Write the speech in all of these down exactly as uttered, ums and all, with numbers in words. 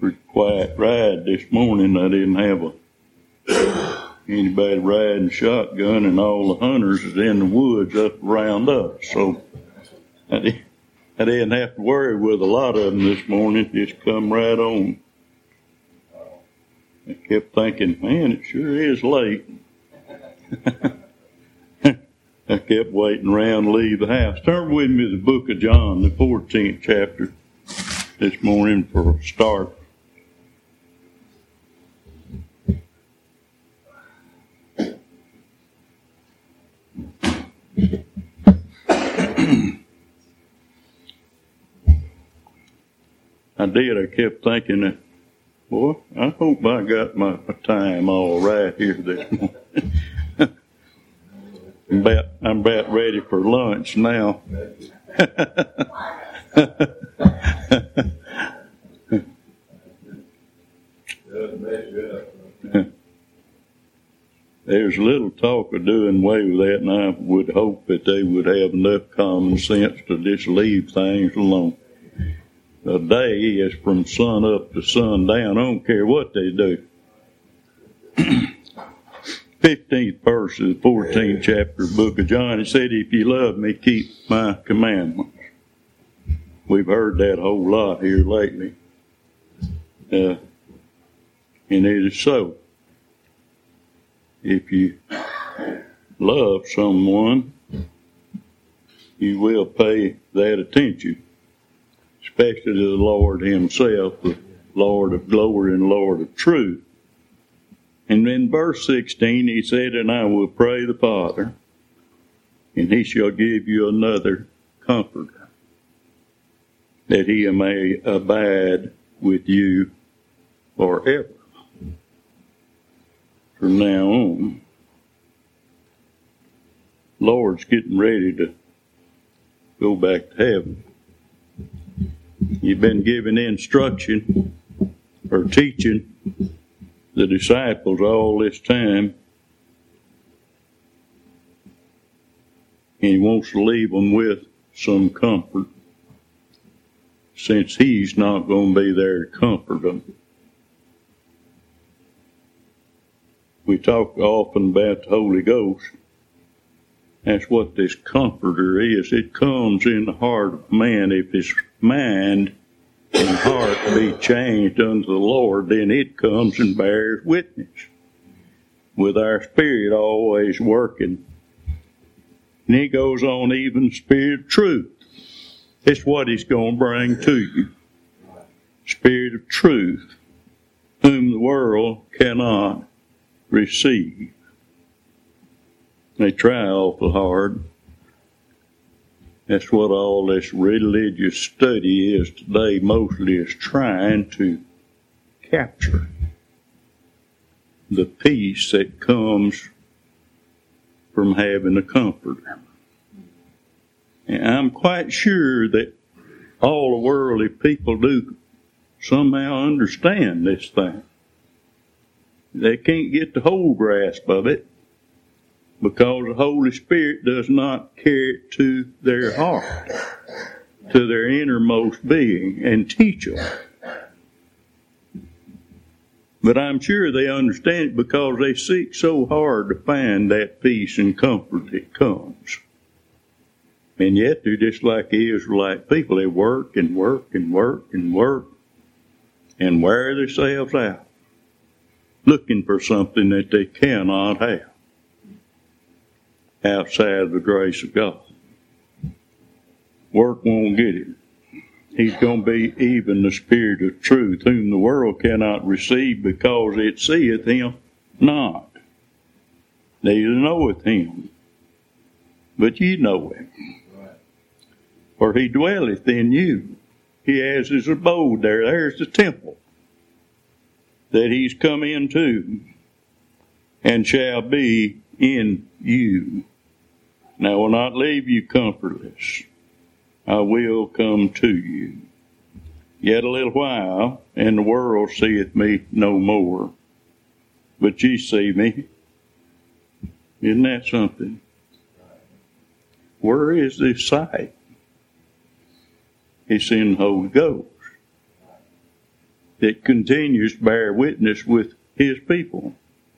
pretty quiet ride this morning. I didn't have a, anybody riding shotgun, and all the hunters is in the woods up around us. So I, did, I didn't have to worry with a lot of them this morning. Just come right on. I kept thinking, man, it sure is late. I kept waiting around to leave the house. Turn with me to the book of John, the fourteenth chapter, this morning for a start. I did. I kept thinking that, boy, I hope I got my time all right here this morning. I'm about, I'm about ready for lunch now. There's little talk of doing away with that, and I would hope that they would have enough common sense to just leave things alone. A day is from sun up to sundown. I don't care what they do. fifteenth verse of the fourteenth chapter of the book of John, it said, if you love me, keep my commandments. We've heard that a whole lot here lately. Uh, and it is so. If you love someone, you will pay that attention, especially to the Lord himself, the Lord of glory and Lord of truth. And in verse sixteen, he said, and I will pray the Father, and he shall give you another comforter, that he may abide with you forever. From now on, Lord's getting ready to go back to heaven. You've been given instruction or teaching the disciples all this time, and he wants to leave them with some comfort, since he's not going to be there to comfort them. We talk often about the Holy Ghost. That's what this comforter is. It comes in the heart of man. If his mind and heart be changed unto the Lord, then it comes and bears witness, with our spirit always working. And he goes on, even the Spirit of truth. It's what he's going to bring to you. Spirit of truth, whom the world cannot receive. They try awful hard. That's what all this religious study is today, mostly is trying to capture the peace that comes from having a comforter. And I'm quite sure that all the worldly people do somehow understand this thing. They can't get the whole grasp of it, because the Holy Spirit does not carry it to their heart, to their innermost being, and teach them. But I'm sure they understand it because they seek so hard to find that peace and comfort that comes. And yet they're just like the Israelite people. They work and work and work and work and wear themselves out, looking for something that they cannot have outside of the grace of God. Work won't get it. He's going to be even the Spirit of truth, whom the world cannot receive, because it seeth him not, neither knoweth him. But ye know him, for he dwelleth in you. He has his abode there. There's the temple that he's come into, and shall be in you. And I will not leave you comfortless. I will come to you. Yet a little while, and the world seeth me no more. But ye see me. Isn't that something? Where is this sight? It's in the Holy Ghost. that continues to bear witness with his people.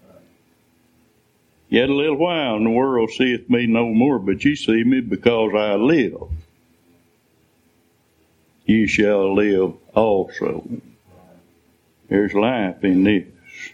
Yet a little while, and the world seeth me no more, but ye see me because I live. Ye shall live also. There's life in this.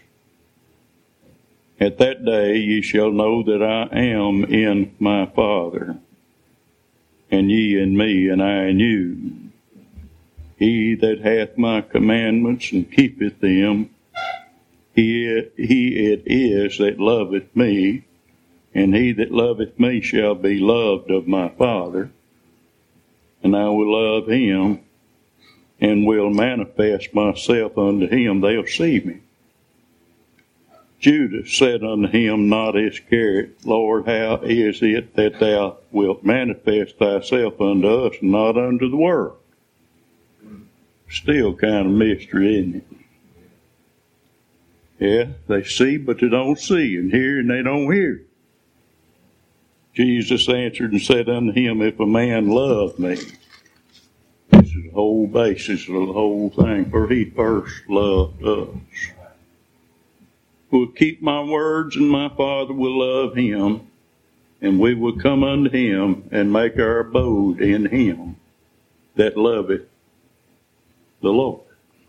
At that day ye shall know that I am in my Father, and ye in me, and I in you. He that hath my commandments and keepeth them, he, he it is that loveth me, and he that loveth me shall be loved of my Father, and I will love him, and will manifest myself unto him. They'll see me. Judas said unto him, not Iscariot, Lord, how is it that thou wilt manifest thyself unto us, and not unto the world? Still kind of mystery, isn't it? Yeah, they see, but they don't see, and hear, and they don't hear. Jesus answered and said unto him, if a man love me, this is the whole basis of the whole thing, for he first loved us. Will keep my words, and my Father will love him, and we will come unto him, and make our abode in him that loveth the Lord.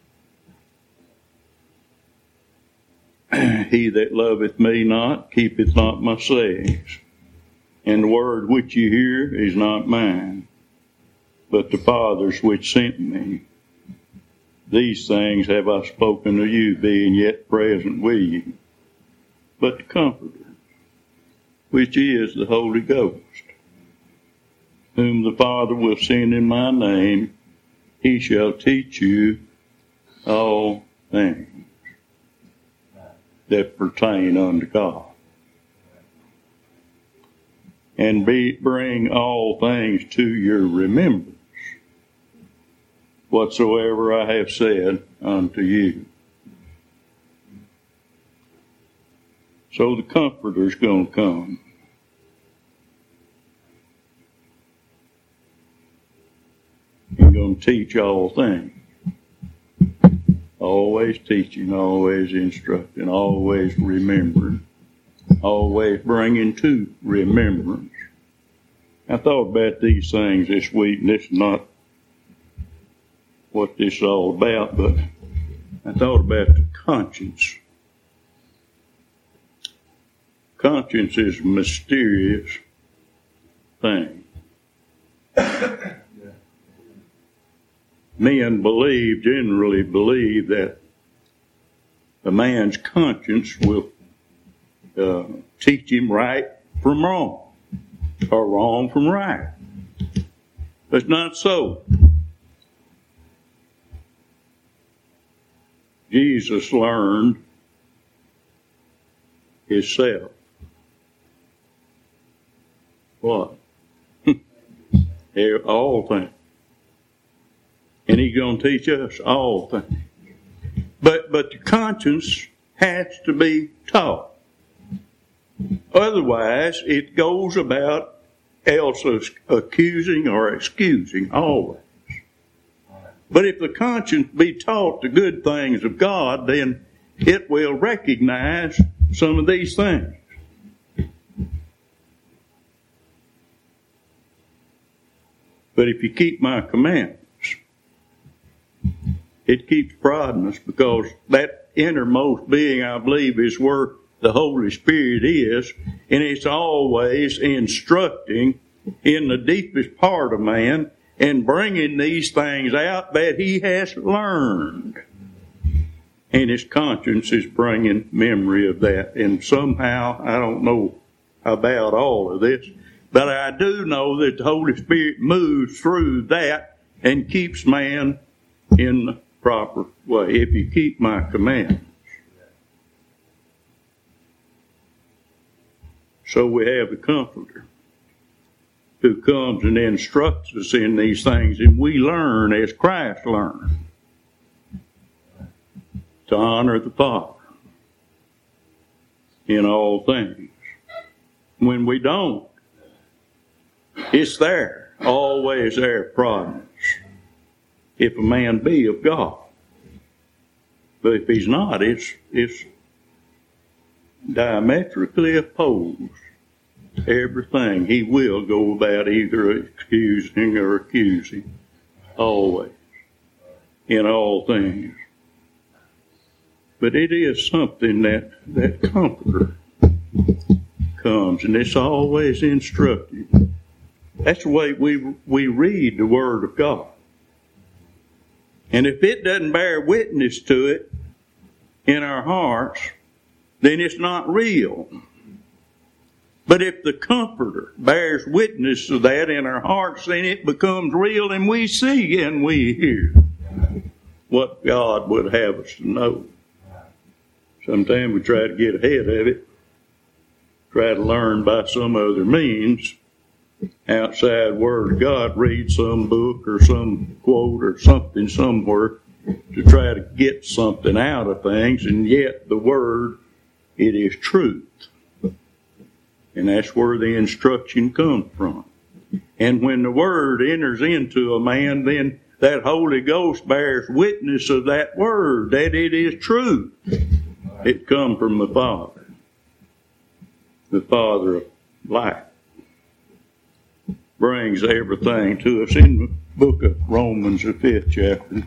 He that loveth me not, keepeth not my sayings. And the word which you hear is not mine, but the Father's which sent me. These things have I spoken to you, being yet present with you. But the Comforter, which is the Holy Ghost, whom the Father will send in my name, he shall teach you all things that pertain unto God, and be, bring all things to your remembrance, whatsoever I have said unto you. So the Comforter's going to come. He's going to teach all things. Always teaching, always instructing, always remembering, always bringing to remembrance. I thought about these things this week, and this is not what this is all about, but I thought about the conscience. Conscience is a mysterious thing. Men believe, generally believe, that a man's conscience will uh, teach him right from wrong, or wrong from right. But it's not so. Jesus learned himself. What? All things. And he's going to teach us all things. But but the conscience has to be taught. Otherwise, it goes about else accusing or excusing always. But if the conscience be taught the good things of God, then it will recognize some of these things. But if you keep my commandments, it keeps prodding us, because that innermost being, I believe, is where the Holy Spirit is, and it's always instructing in the deepest part of man and bringing these things out that he has learned. And his conscience is bringing memory of that. And somehow, I don't know about all of this, but I do know that the Holy Spirit moves through that and keeps man in the proper way, if you keep my commandments. So we have the Comforter who comes and instructs us in these things, and we learn as Christ learned to honor the Father in all things. When we don't, it's there, always there, prodding us. If a man be of God. But if he's not, it's, it's diametrically opposed. Everything. He will go about either excusing or accusing. Always. In all things. But it is something that, that Comforter comes, and it's always instructive. That's the way we, we read the Word of God. And if it doesn't bear witness to it in our hearts, then it's not real. But if the Comforter bears witness to that in our hearts, then it becomes real, and we see and we hear what God would have us to know. Sometimes we try to get ahead of it, try to learn by some other means, outside Word of God, read some book or some quote or something somewhere to try to get something out of things, and yet the Word, it is truth. And that's where the instruction comes from. And when the Word enters into a man, then that Holy Ghost bears witness of that Word, that it is truth. It comes from the Father, the Father of life. Brings everything to us in the book of Romans, the fifth chapter.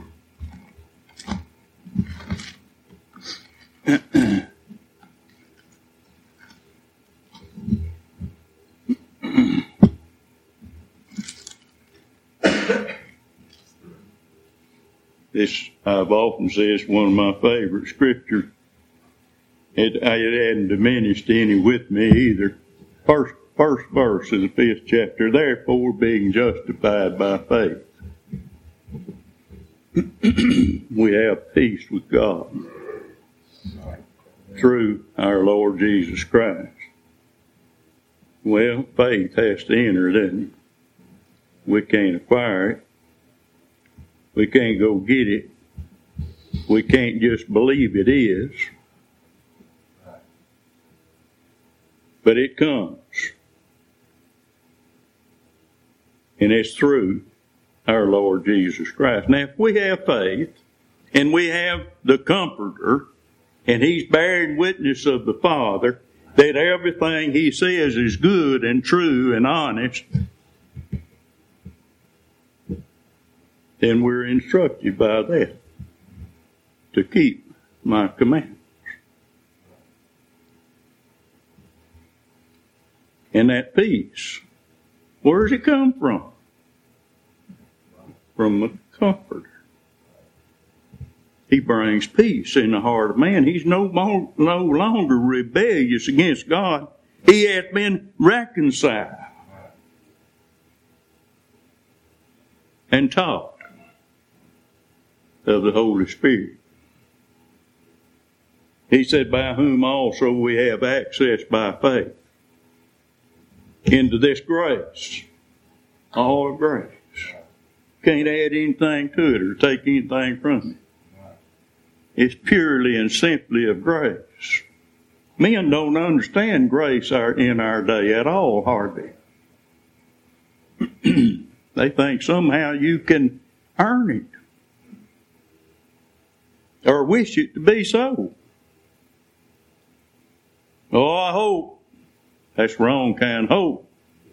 This, I've often said, is one of my favorite scriptures. It, it hadn't diminished any with me either. First, first verse of the fifth chapter, therefore being justified by faith, we have peace with God through our Lord Jesus Christ. Well, faith has to enter, doesn't it? We can't acquire it. We can't go get it. We can't just believe it is. But it comes. And it's through our Lord Jesus Christ. Now, if we have faith, and we have the Comforter, and He's bearing witness of the Father, that everything He says is good and true and honest, then we're instructed by that to keep my commandments. And that peace, where does it come from? From the Comforter. He brings peace in the heart of man. He's no, more, no longer rebellious against God. He has been reconciled and taught of the Holy Spirit. He said, by whom also we have access by faith into this grace. All of grace. Can't add anything to it or take anything from it. It's purely and simply of grace. Men don't understand grace in our day at all, hardly. They think somehow you can earn it or wish it to be so. Oh, I hope. That's wrong kind of hope.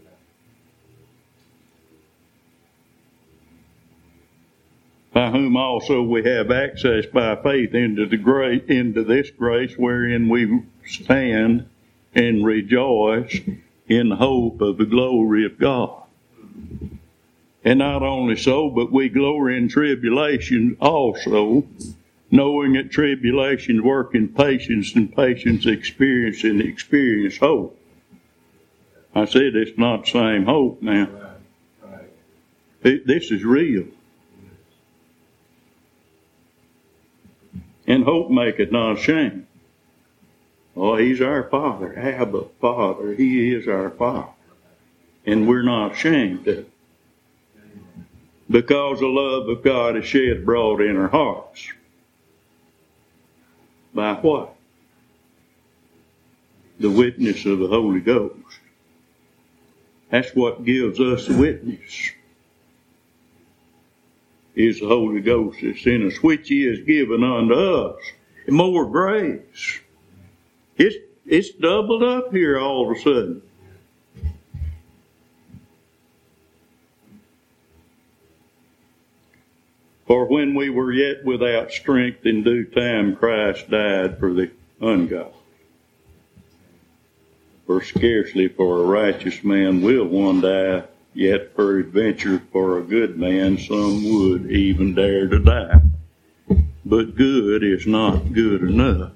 By whom also we have access by faith into the grace, into this grace wherein we stand and rejoice in the hope of the glory of God. And not only so, but we glory in tribulation also, knowing that tribulation work in patience, and patience experience, and experience hope. I said it's not the same hope now. It, this is real. And hope maketh not ashamed. Oh, He's our Father, Abba, Father. He is our Father. And we're not ashamed of it. Because the love of God is shed abroad in our hearts. By what? The witness of the Holy Ghost. That's what gives us witness. is the Holy Ghost that's in us, which He has given unto us. More grace. It's, it's doubled up here all of a sudden. For when we were yet without strength, in due time Christ died for the ungodly. For scarcely for a righteous man will one die, yet peradventure for a good man some would even dare to die. But good is not good enough.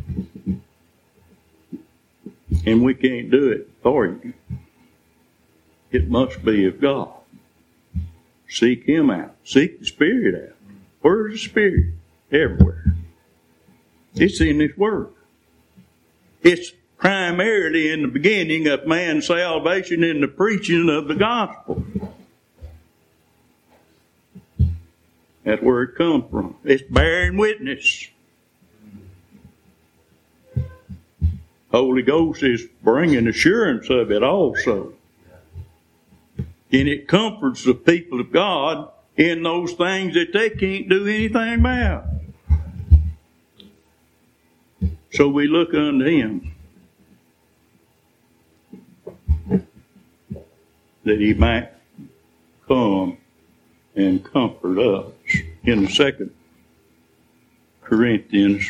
And we can't do it for you. It must be of God. Seek Him out. Seek the Spirit out. Where's the Spirit? Everywhere. It's in His Word. It's primarily in the beginning of man's salvation in the preaching of the gospel. That's where it comes from. It's bearing witness. Holy Ghost is bringing assurance of it also. And it comforts the people of God in those things that they can't do anything about. So we look unto Him that He might come and comfort us. In the second Corinthians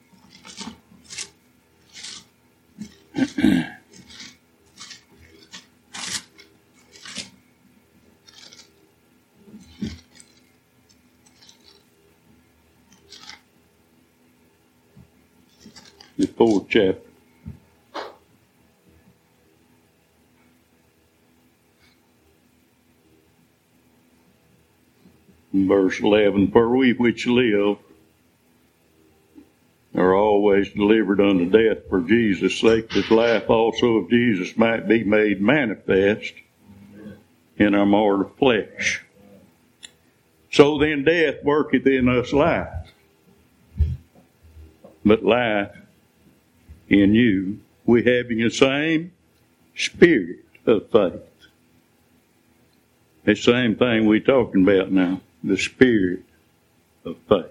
the fourth chapter. Verse eleven, for we which live are always delivered unto death for Jesus' sake, that life also of Jesus might be made manifest in our mortal flesh. So then death worketh in us life, but life in you, we having the same spirit of faith. The same thing we're talking about now. The spirit of faith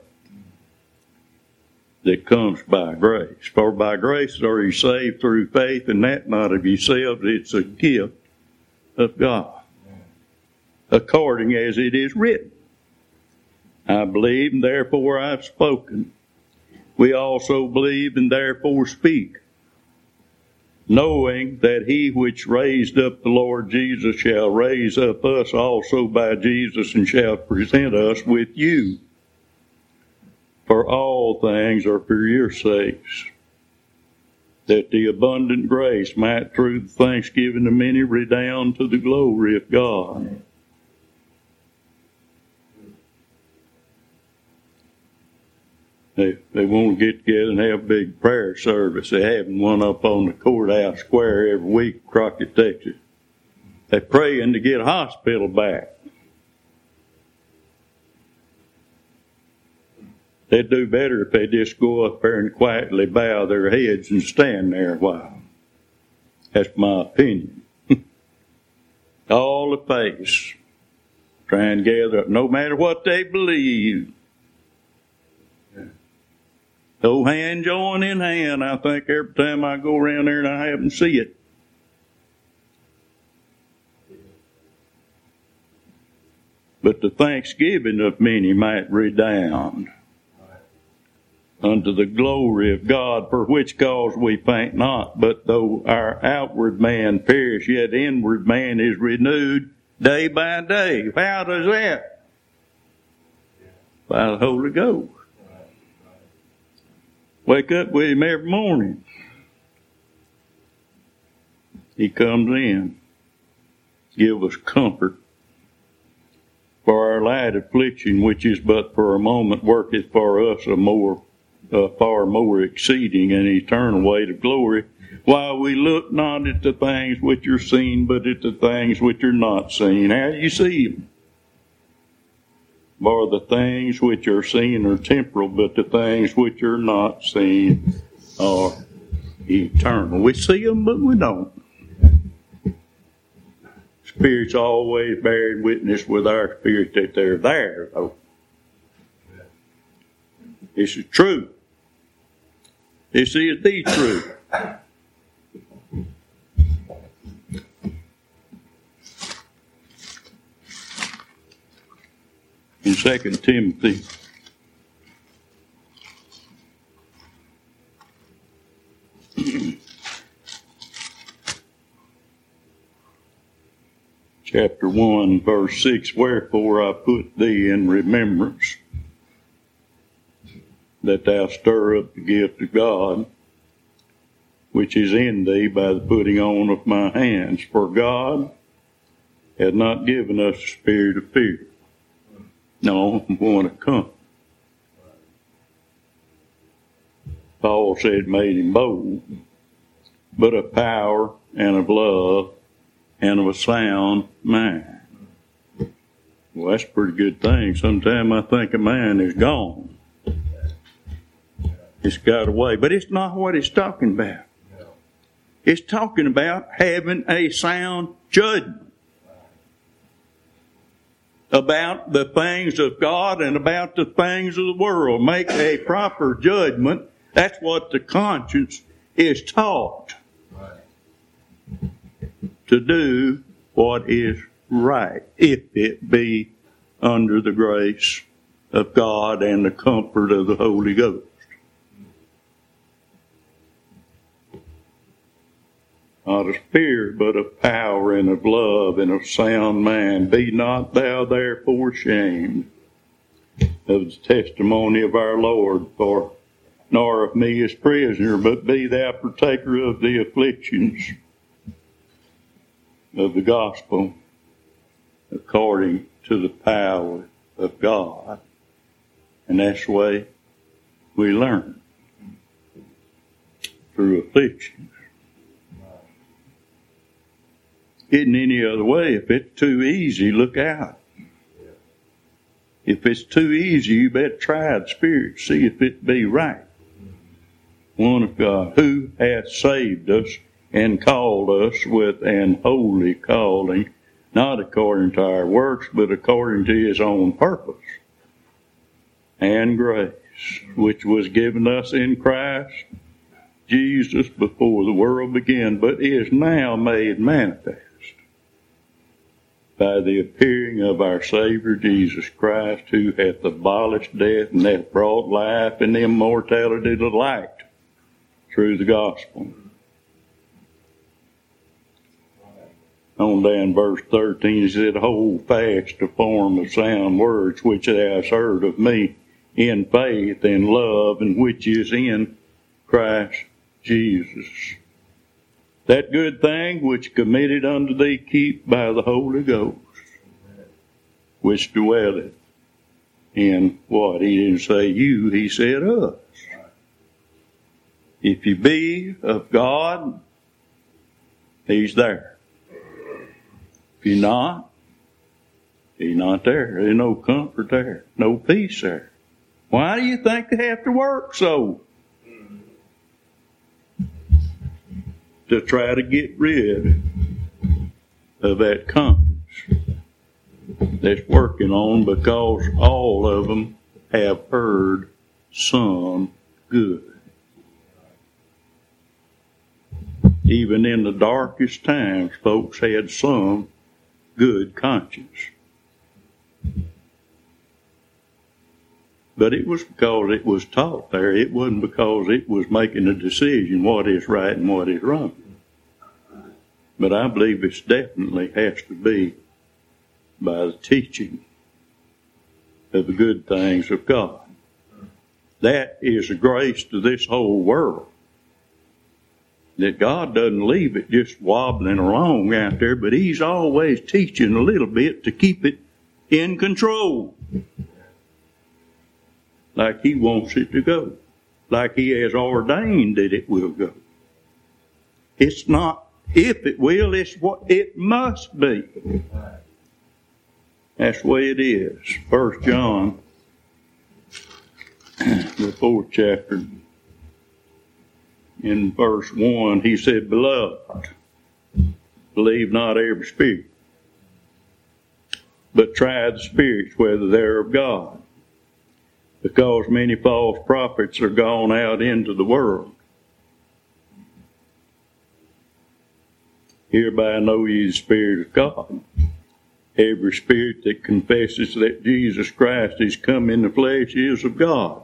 that comes by grace. For by grace are you saved through faith, and that not of yourselves, it's a gift of God. According as it is written, I believe, and therefore I've spoken. We also believe, and therefore speak, knowing that He which raised up the Lord Jesus shall raise up us also by Jesus, and shall present us with you. For all things are for your sakes, that the abundant grace might through the thanksgiving of many redound to the glory of God. They, they want to get together and have a big prayer service. They're having one up on the courthouse square every week, Crockett, Texas. They're praying to get a hospital back. They'd do better if they just go up there and quietly bow their heads and stand there a while. That's my opinion. All the face. Try and gather up, no matter what they believe. No hand join in hand. I think every time I go around there and I haven't see it. But the thanksgiving of many might redound unto the glory of God, for which cause we faint not. But though our outward man perish, yet inward man is renewed day by day. How does that? By the Holy Ghost. Wake up with Him every morning. He comes in, give us comfort. For our light affliction, which is but for a moment, worketh for us a more, uh, far more exceeding and eternal weight of glory, while we look not at the things which are seen, but at the things which are not seen. How do you see them? For the things which are seen are temporal, but the things which are not seen are eternal. We see them, but we don't. Spirit's always bearing witness with our spirit that they're there, though. This is true. This is the truth. In Second Timothy chapter one, verse six, wherefore I put thee in remembrance, that thou stir up the gift of God, which is in thee by the putting on of my hands. For God hath not given us a spirit of fear. No, I want to come. Paul said made him bold, but of power and of love and of a sound mind. Well, that's a pretty good thing. Sometimes I think a man is gone. It's got away. But it's not what it's talking about. It's talking about having a sound judgment about the things of God and about the things of the world. Make a proper judgment. That's what the conscience is taught. To do what is right, if it be under the grace of God and the comfort of the Holy Ghost. Not of fear, but of power and of love and of sound mind. Be not thou therefore ashamed of the testimony of our Lord, for nor of me as prisoner, but be thou partaker of the afflictions of the gospel according to the power of God. And that's the way we learn, through afflictions. Isn't any other way. If it's too easy, look out. If it's too easy, you better try the Spirit, see if it be right. One of God, who hath saved us and called us with an holy calling, not according to our works, but according to his own purpose and grace, which was given us in Christ Jesus before the world began, but is now made manifest by the appearing of our Savior Jesus Christ, who hath abolished death and hath brought life and immortality to light through the gospel. On down verse thirteen, he said, hold fast the form of sound words which thou hast heard of me in faith and love, and which is in Christ Jesus. That good thing which committed unto thee keep by the Holy Ghost, which dwelleth in what? He didn't say you, he said us. If you be of God, he's there. If you're not, he's not there. There's no comfort there, no peace there. Why do you think they have to work so? To try to get rid of that conscience that's working on, because all of them have heard some good. Even in the darkest times, folks had some good conscience. But it was because it was taught there. It wasn't because it was making a decision what is right and what is wrong. But I believe it definitely has to be by the teaching of the good things of God. That is a grace to this whole world. That God doesn't leave it just wobbling along out there, but he's always teaching a little bit to keep it in control. Like he wants it to go. Like he has ordained that it will go. It's not if it will, it's what it must be. That's the way it is. First John, the fourth chapter, in verse one, he said, beloved, believe not every spirit, but try the spirits whether they're of God. because many false prophets are gone out into the world. Hereby know ye the Spirit of God. Every spirit that confesses that Jesus Christ is come in the flesh is of God.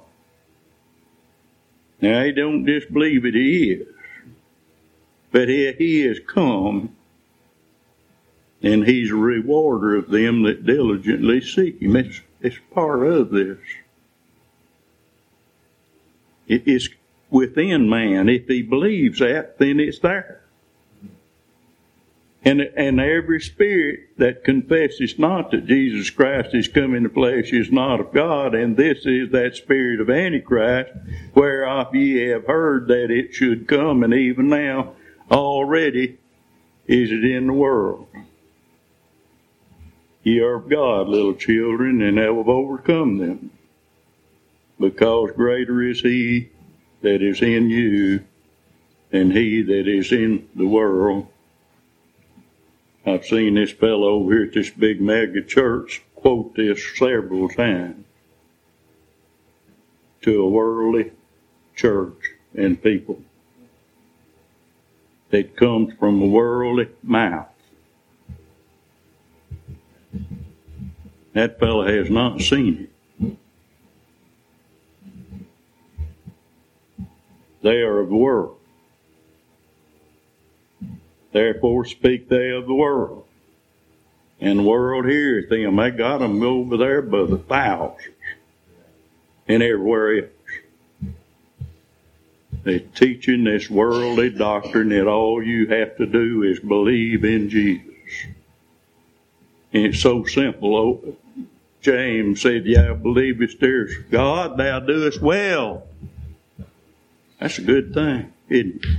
Now, he don't just believe it, he is. But he, he has come, and he's a rewarder of them that diligently seek him. It's, it's part of this. It is within man. If he believes that, then it's there. And, and every spirit that confesses not that Jesus Christ is come in the flesh is not of God, and this is that spirit of Antichrist, whereof ye have heard that it should come, and even now already is it in the world. Ye are of God, little children, and have overcome them, because greater is he that is in you than he that is in the world. I've seen this fellow over here at this big mega church quote this several times to a worldly church and people that comes from a worldly mouth. That fellow has not seen it. They are of the world. Therefore speak they of the world. And the world heareth them. They got them over there by the thousands. And everywhere else. They're teaching this worldly doctrine that all you have to do is believe in Jesus. And it's so simple. Oh, James said, "Yeah, believest there's God, thou doest well." That's a good thing, isn't it?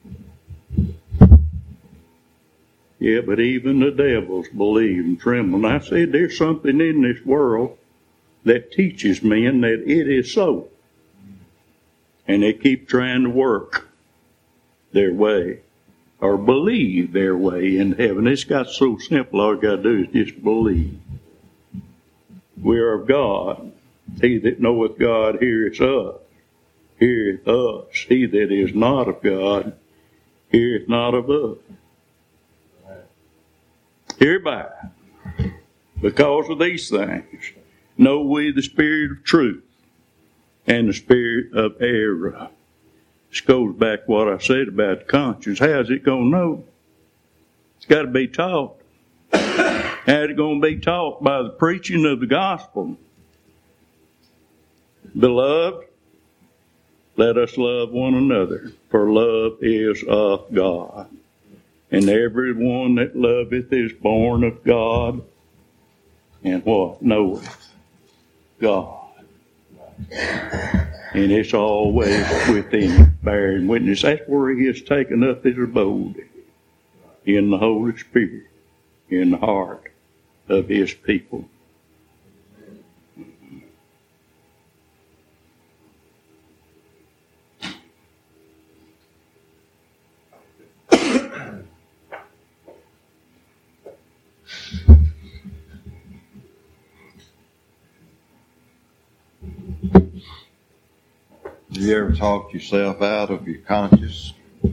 Yeah, but even the devils believe and tremble. And I said, there's something in this world that teaches men that it is so. And they keep trying to work their way or believe their way in heaven. It's got so simple, all you got to do is just believe. We are of God. He that knoweth God heareth us. Heareth us. He that is not of God heareth not of us. Hereby, because of these things, know we the spirit of truth and the spirit of error. This goes back to what I said about the conscience. How's it going to know? It's got to be taught. How's it going to be taught? By the preaching of the gospel. Beloved, let us love one another, for love is of God. And every one that loveth is born of God, and what? Knoweth God. And it's always within, bearing witness. That's where he has taken up his abode, in the Holy Spirit, in the heart of his people. Have you ever talked yourself out of your conscience?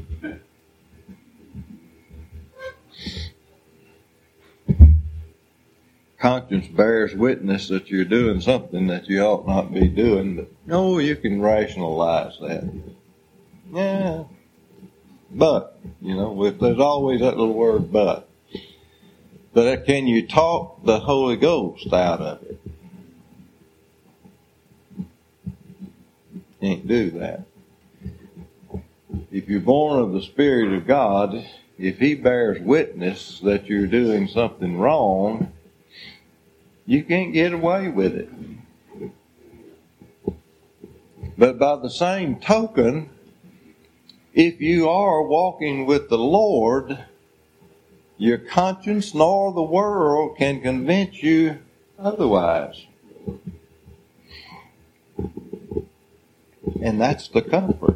Conscience bears witness that you're doing something that you ought not be doing, but no, you can rationalize that. Yeah. But, you know, there's always that little word but. But can you talk the Holy Ghost out of it? Can't do that. If you're born of the Spirit of God, if he bears witness that you're doing something wrong, you can't get away with it. But by the same token, if you are walking with the Lord, your conscience nor the world can convince you otherwise. And that's the comfort.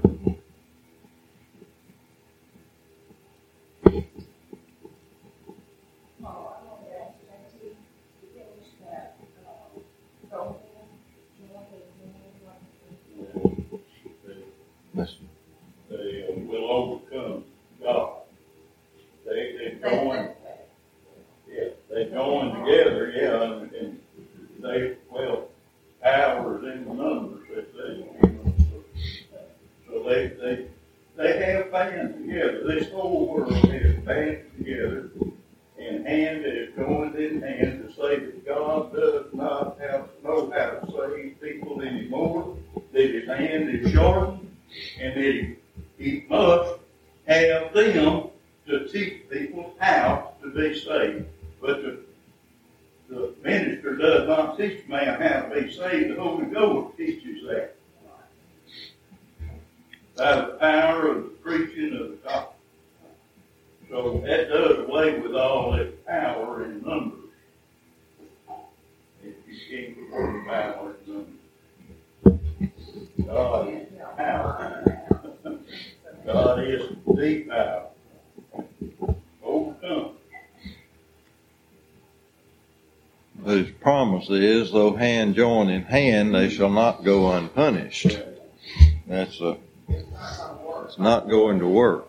they uh, will overcome God. They, they join, yeah, they join together, yeah, and, and they, well, power is in the numbers, they say. You know, so, so they, they, they have band together. This whole world has band together, and hand is joined in hand to say that God does not have know how to save people anymore, that his hand is shortened, and that he, he must have them to teach people how to be saved. But the, the minister does not teach man how to be saved. The Holy Ghost teaches that. By the power of the preaching of the gospel. So that does away with all that power in numbers. If you can't put the power in numbers. God is power. God is the power. Overcome. But his promise is, though hand join in hand, they shall not go unpunished. That's a, it's not going to work.